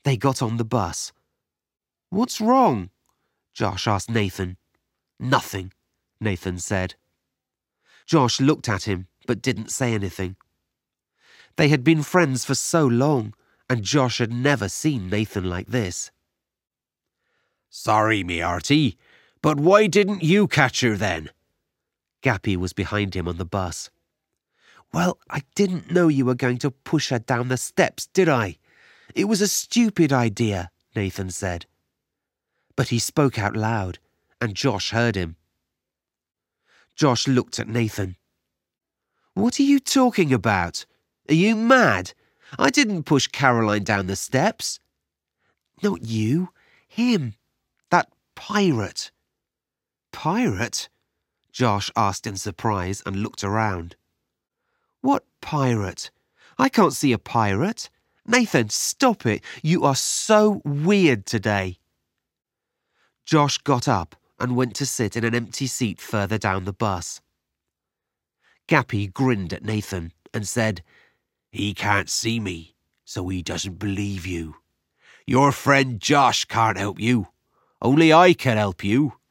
They got on the bus. "What's wrong?" Josh asked Nathan. "Nothing," Nathan said. Josh looked at him but didn't say anything. They had been friends for so long, and Josh had never seen Nathan like this. "Sorry, me hearty, but why didn't you catch her then?" Gappy was behind him on the bus. "Well, I didn't know you were going to push her down the steps, did I? It was a stupid idea," Nathan said. But he spoke out loud, and Josh heard him. Josh looked at Nathan. "What are you talking about? Are you mad? I didn't push Caroline down the steps." "Not you, him. That pirate." "Pirate?" Josh asked in surprise and looked around. "What pirate? I can't see a pirate. Nathan, stop it. You are so weird today." Josh got up and went to sit in an empty seat further down the bus. Gappy grinned at Nathan and said, "He can't see me, so he doesn't believe you. Your friend Josh can't help you. Only I can help you."